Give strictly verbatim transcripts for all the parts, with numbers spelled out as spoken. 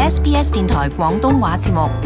S B S 電台廣東話節目。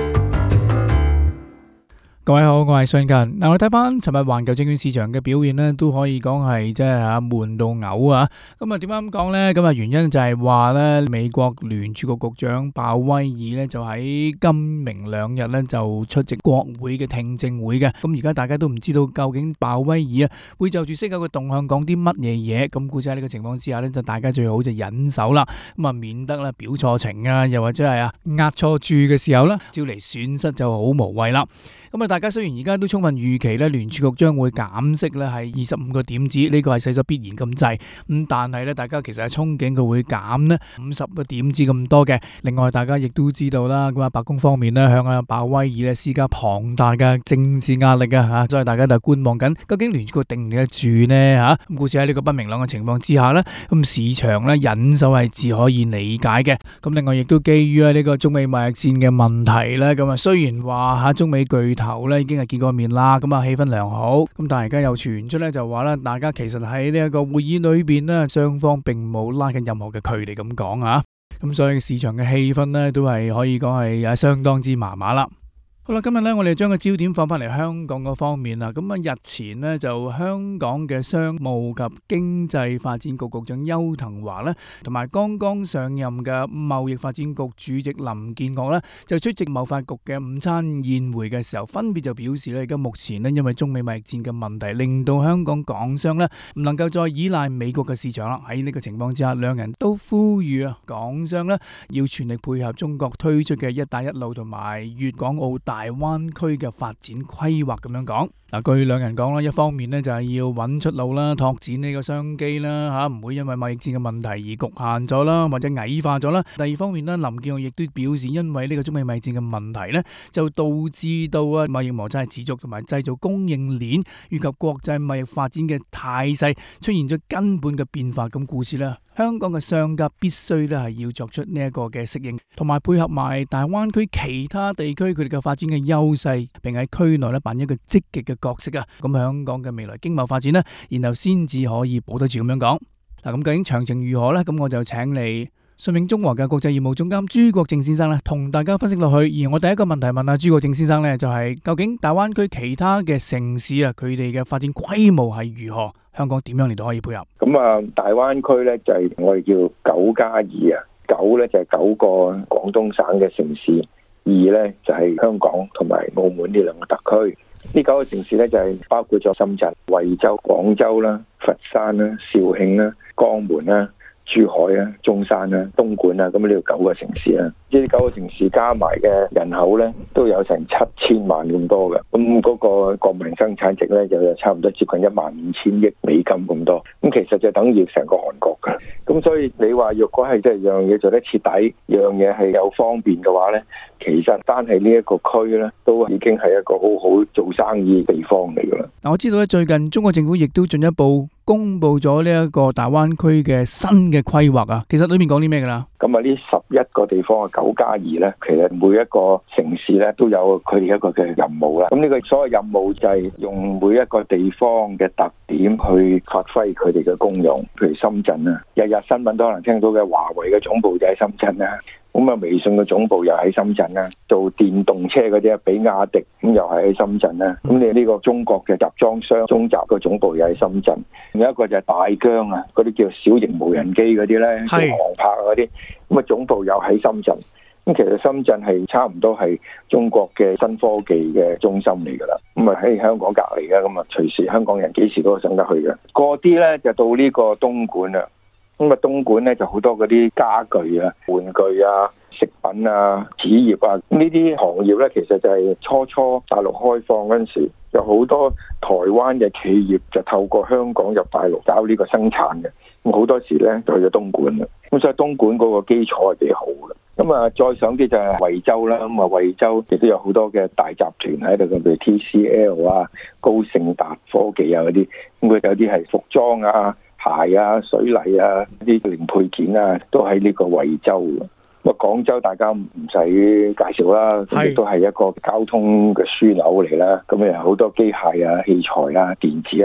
各位好，我係信近。嗱，我睇翻尋日環球證券市場嘅表現咧，都可以講係即係吓悶到嘔啊！咁啊，點解咁講咧？咁啊，原因就係話咧，美國聯儲局局長鮑威爾咧就喺今明兩日咧就出席國會嘅聽證會嘅。咁而家大家都唔知道究竟鮑威爾啊會就住息口嘅動向講啲乜嘢嘢。咁估計喺呢個情況之下咧，就大家最好就忍手啦。咁啊，免得咧表錯情啊，又或者係啊押錯注嘅時候咧，招嚟損失就好無謂啦。咁啊，大家雖然而家都充分預期咧，聯儲局將會減息咧係二十五個點子，呢個係勢在必然咁滯。咁但係咧，大家其實係憧憬佢會減咧五十個點子咁多嘅。另外，大家亦都知道啦，咁啊，白宮方面咧向阿鮑威爾咧施加龐大嘅政治壓力啊，嚇，所以大家就觀望緊，究竟聯儲局定唔定得住呢？嚇？咁故此喺呢個不明朗嘅情況之下咧，咁市場咧忍手係自可以理解嘅。咁另外亦都基於呢個中美貿易戰嘅問題咧，咁啊雖然話嚇中美巨頭咧已經係見過面啦，咁啊氣氛良好，咁但係而家又傳出咧就話咧，大家其實喺呢一個會議裏邊咧，雙方並冇拉近任何嘅距離咁講啊，咁所以市場嘅氣氛咧都係可以講係啊相當之麻麻啦。好啦，今日咧我哋將個焦點放翻嚟香港嗰方面啦。咁啊，日前呢，就香港嘅商務及經濟發展局局長邱騰華咧，同埋剛剛上任嘅貿易發展局主席林建岳咧，就出席貿發局嘅午餐宴會嘅時候，分別就表示咧，而家目前呢，因為中美貿易戰嘅問題，令到香港港商咧唔能夠再依賴美國嘅市場啦。喺呢個情況之下，兩人都呼籲啊，港商咧要全力配合中國推出嘅一帶一路同埋粵港澳大灣區嘅發展規劃咁樣講。嗱，據兩人講啦，一方面咧就係要揾出路啦，拓展呢個商機啦，嚇唔會因為貿易戰嘅問題而局限咗啦，或者矮化咗啦。第二方面咧，林建岳亦都表示，因為呢個中美貿易戰嘅問題咧，就導致到啊貿易摩擦持續，同埋製造供應鏈以及國際貿易發展嘅態勢出現咗根本嘅變化。咁故此咧，香港嘅商家必須咧係要作出呢一個嘅適應，同埋配合埋大灣區其他地區佢哋嘅發展嘅優勢，並喺區內咧扮一個積極嘅角色啊！咁香港嘅未來經貿發展呢，然後先至可以保得住咁樣講。嗱，咁究竟詳情如何呢？咁我就請嚟信永中和嘅國際業務總監朱國正先生咧，同大家分析落去。而我第一個問題問下朱國正先生呢，就係、是、究竟大灣區其他嘅城市啊，佢哋嘅發展規模係如何？香港點樣嚟到可以配合？ 咁啊，大灣區咧就係、是、我哋叫九加二啊，九咧就係、是、九個廣東省嘅城市，二咧就係、是、香港同埋澳門呢兩個特區。呢九個城市咧就係、是、包括咗深圳、惠州、廣州啦、佛山啦、肇慶啦、江門啦、珠海啊、中山啦、東莞啊，咁呢度九個城市啦。呢啲九個城市加埋嘅人口咧，都有成七千萬咁多嘅。咁嗰個國民生產值咧，就有差唔多接近一萬五千億美金咁多。咁其實就等於成個韓國㗎。咁所以你話若果係即係樣嘢做得徹底，樣嘢係有方便嘅話咧，其實單係呢一個區咧，都已經係一個好好做生意嘅地方嚟㗎啦。 嗱，我知道咧，最近中國政府亦都進一步公布咗呢一個大灣區嘅新嘅規劃啊。其實裏面講啲咩㗎啦？ 咁啊，呢十一個地方嘅九加二咧，其實每一個城市咧都有佢哋一個嘅任務啦。咁呢個所謂任務就係用每一個地方嘅特點去發揮佢哋嘅功用。譬如深圳啊，日日新聞都可能聽到嘅華為嘅總部就喺深圳啦。咁啊，微信嘅總部又喺深圳啦。做電動車嗰啲啊，比亞迪咁又係喺深圳啦。咁你呢個中國嘅集裝箱中集個總部又喺深圳。另一個就係大疆啊，嗰啲叫小型無人機嗰啲咧，做航拍嗰啲，咁啊總部又喺深圳。咁其實深圳係差唔多係中國嘅新科技嘅中心嚟㗎啦。咁啊喺香港隔離嘅，咁啊隨時香港人幾時都想得去嘅。過啲咧就到呢個東莞啦。咁啊東莞咧就好多嗰啲家具啊、玩具啊、食品啊、紙業啊，呢啲行業咧其實就係初初大陸開放嗰陣時，有好多台灣嘅企業就透過香港入大陸搞呢個生產嘅。咁好多時咧就去咗東莞啦。咁所以東莞嗰個基礎係幾好嘅。咁啊再上啲就係惠州啦。咁啊惠州亦都有好多嘅大集團喺度，譬如 T C L 啊、高盛達科技啊嗰啲。咁佢有啲係服裝啊、鞋啊、水泥啊啲零配件啊，都喺呢個惠州。咁啊廣州大家唔使介紹啦，咁亦都係一個交通嘅樞紐嚟啦。咁啊好多機械啊、器材啊、電子啊，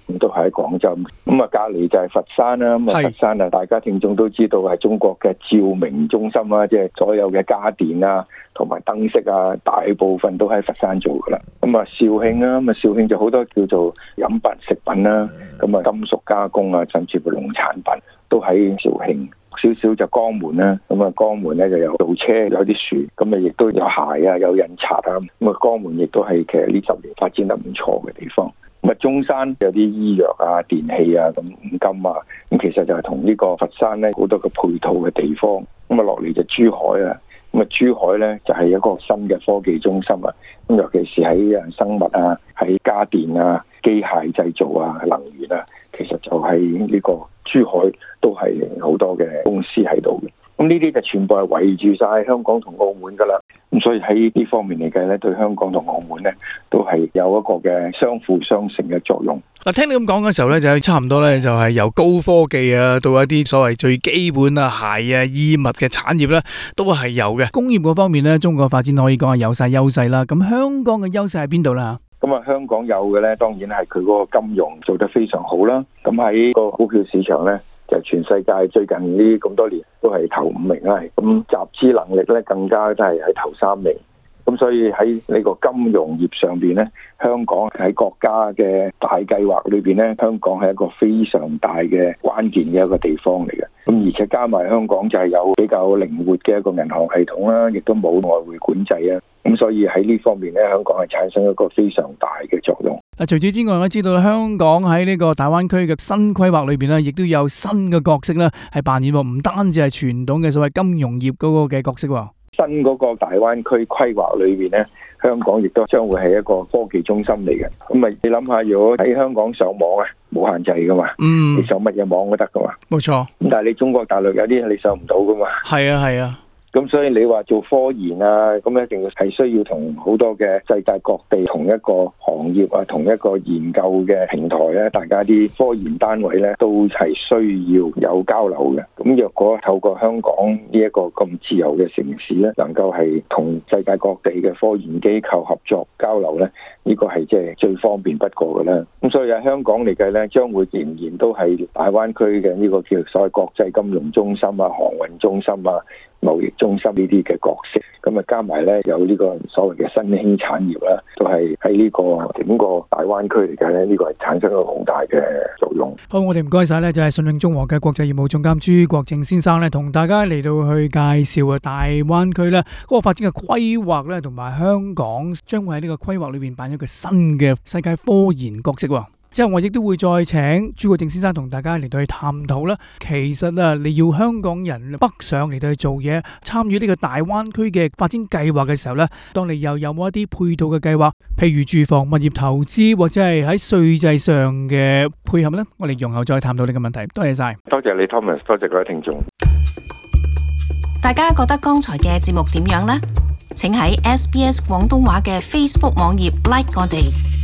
咁都係喺廣州。咁啊，隔離就係佛山啦。咁啊，佛山啊，大家聽眾都知道係中國嘅照明中心啦，即係所有嘅家電啊，同埋燈飾啊，大部分都喺佛山做噶啦。咁啊，肇慶啊，咁啊，肇慶就好多叫做飲品食品啦，咁啊，金屬加工啊，甚至乎農產品都喺肇慶。少少就江門啦，咁啊，江門咧就有造車，有啲樹，咁啊亦都有鞋啊，有印刷啊，咁啊，江門亦都係其實呢十年發展得唔錯嘅地方。咁啊，中山有啲醫藥啊、電器啊，咁五金啊，咁其實就係同呢個佛山咧好多個配套嘅地方。咁啊，落嚟就珠海啊，咁啊，珠海咧就係一個新嘅科技中心啊，咁尤其是喺啊生物啊、喺家電啊、機械製造啊、能源啊，其實就係呢個珠海都係好多嘅公司喺度嘅。咁呢啲就全部係圍住晒香港同澳門噶啦。咁所以喺呢方面嚟計咧，對香港同澳門咧都係有一個嘅相輔相成嘅作用。 嗱，聽你咁講嘅時候咧，就差唔多咧，就係由高科技啊，到一啲所謂最基本啊鞋啊衣物嘅產業咧，都係有嘅。工業嗰方面咧，中國發展可以講係有晒優勢啦。咁香港嘅優勢喺邊度啦？ 咁啊，香港有嘅咧，當然係佢嗰個金融做得非常好啦。咁喺個股票市場咧，就全世界最近呢咁多年都係頭五名啦。咁集資能力咧，更加都係喺頭三名。咁所以喺呢個金融業上邊咧，香港喺國家嘅大計劃裏邊咧，香港係一個非常大嘅關鍵嘅一個地方嚟嘅。咁而且加埋香港就係有比較靈活嘅一個銀行系統啦，亦都冇外匯管制啊。咁所以喺呢方面咧，香港係產生一個非常大嘅作用。 嗱，除此之外，我知道香港喺呢個大灣區嘅新規劃裏邊咧，亦都有新嘅角色咧，係扮演喎，唔單止係傳統嘅所謂金融業嗰個嘅角色喎。 新嗰個大灣區規劃裏邊咧，香港亦都將會係一個科技中心嚟嘅。咁咪你諗下，如果喺香港上網啊，冇限制噶嘛，嗯，你上乜嘢網都得噶嘛， 冇錯。 咁但係你中國大陸有啲你上唔到噶嘛， 係啊係啊。 咁所以你話做科研啊，咁一定要係需要同好多嘅世界各地同一個行業啊，同一個研究嘅平台咧，大家啲科研單位咧都係需要有交流嘅。咁若果透過香港呢一個咁自由嘅城市咧，能夠係同世界各地嘅科研機構合作交流咧，呢個係即係最方便不過嘅啦。咁所以喺香港嚟計咧，將會仍然都係大灣區嘅呢個叫所謂國際金融中心啊、航運中心啊、貿易中心呢啲嘅角色，咁啊加埋咧有呢個所謂嘅新興產業啦，都係喺呢個整個大灣區嚟講咧，呢個係產生一個好大嘅作用。 好，我哋唔該晒咧，就係信永中和嘅國際業務總監朱國正先生咧，同大家嚟到去介紹啊大灣區咧嗰個發展嘅規劃咧，同埋香港將會喺呢個規劃裏邊扮演一個新嘅世界科研角色。之後我亦都會再請朱國正先生同大家嚟到去探討啦。其實啊，你要香港人北上嚟到去做嘢，參與呢個大灣區嘅發展計劃嘅時候咧，當你又有冇一啲配套嘅計劃，譬如住房、物業投資或者係喺稅制上嘅配合呢？我哋容後再探討呢個問題。多謝晒， 多謝你 Thomas， 多謝各位聽眾。 大家覺得剛才嘅節目點樣呢？請喺 S B S 廣東話嘅 Facebook 網頁 like 我哋。